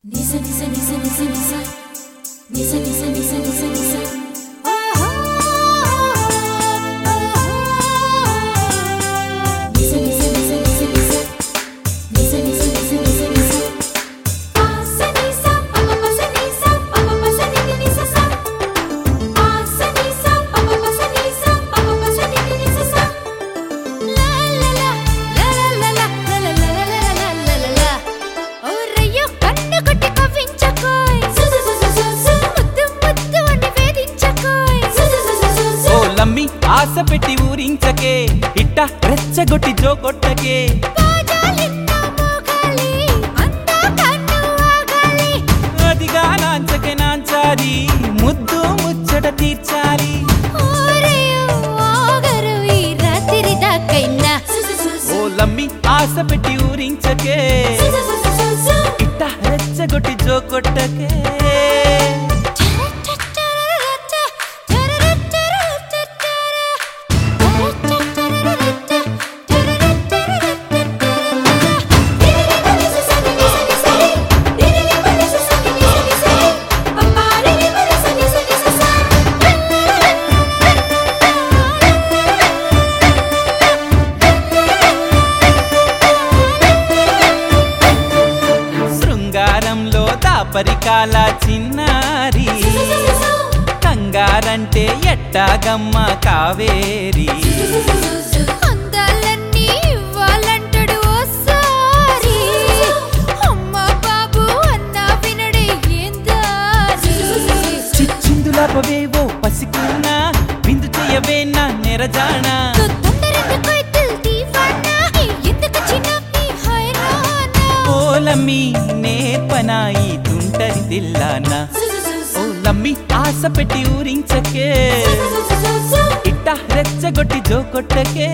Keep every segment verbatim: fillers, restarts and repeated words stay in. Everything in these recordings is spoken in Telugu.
Nisa nisa nisa nisa nisa Nisa nisa nisa nisa nisa Nisa nisa nisa nisa nisa Nisa nisa nisa nisa nisa Pasa nisa papa pasa nisa papa pasa nini nisa sa Pasa nisa papa pasa nisa papa pasa nini nisa sa La la la la la la la la la la la la la la Orayyo kannu kotti kavinchakoy ముద్దు ముద్దు అని వేధించకోయ్ ఓ లమ్మి ఆశ పెట్టి ఊరించకే ఇట్ట రెచ్చగొట్టి జో కొట్టకే బాజాలిన్నో మోగాలి అందాక నువ్వు ఆగాలి అదిగా నాంచకే నాంచాలి ముద్దు ముచ్చట తీర్చాలి ఓరయ్యో ఆగరు ఈ రాత్రి దాకైనా ఓ లమ్మి ఆశ పెట్టి ఊరించకే ఇట్ట రెచ్చగొట్టి జో కొట్టకే శృంగారంలో దాపరికాల చిన్నారి కంగారంటే ఎట్టాగమ్మ కావేరి అందాలన్నీ ఇవ్వాలంటాడు ఓసారి అమ్మ బాబు అన్నా వినడే ఏందారి చిచ్చిందులాపవేవో పసికున్నా బిందు చెయ్యవే నా నెరజానా తొందరెందుకైతే దీవానా ఎందుకు చిన్న ఈ హైరానా ఓ లమ్మి నేర్పనాయి తుంటరి దిల్లానా ఓ లమ్మి ఆశ పెట్టి ఊరించకే ఇట్ట రెచ్చగొట్టి జో కొట్టకే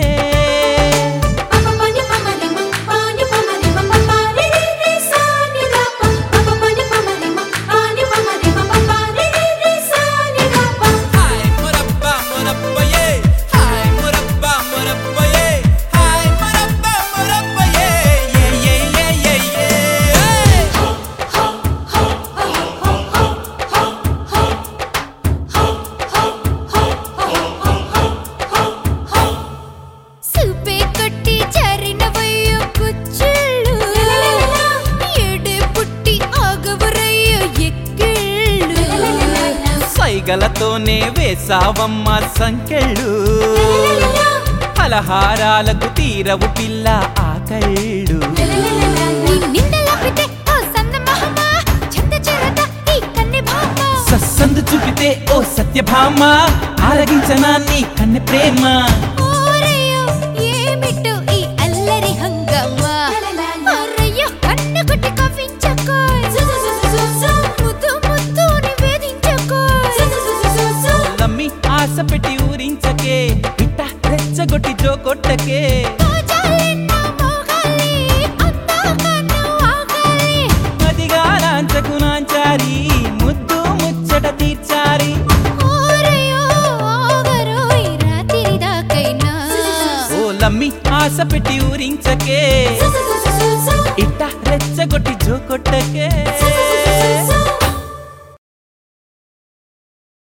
హాయ్ మురబ్బా మురబ్బయే హాయ్ మురబ్బా మురబ్బయే హాయ్ మురబ్బా మురబ్బయే యే యే యే యే యే సూపే కొట్టి చరినవయ్యో కుచ్చుళ్ళు ఏడే పుట్టి ఆగవరయ్యో ఎక్కిళ్ళు సైగలతోనే వేసావమ్మ సంకెళ్ళు ఫలహారాలకు తీరవు పిల్ల ఆకళ్ళు నీ నిందలపితే ఓ సందమామ చంద చెరద ఈ కన్నె భామ సస్సందు చూపితే ఓ సత్యభామ ఆరగించనా నీ కన్నె ప్రేమ ఓరయ్యో ఏమిటో ఈ అల్లరి హంగామా ఓరయ్యో కన్ను కొట్టి కవ్వించకోయ్ ముద్దు ముద్దు అని వేధించకోయ్ లమ్మి ఆశ పెట్టి ఊరించకే ఇట్ట రెచ్చగొట్టి జో కొట్టకే బాజాలిన్నో మోగాలి అందాక నువ్వు ఆగాలి అదిగా నాంచకు నాంచారి ముద్దు ముచ్చట తీర్చారి ఓరయ్యో ఆగరు ఈ రాత్రి దాకైనా ఓ లమ్మి ఆశ పెట్టి ఊరించకే ఇట్ట రెచ్చగొట్టి జో కొట్టకే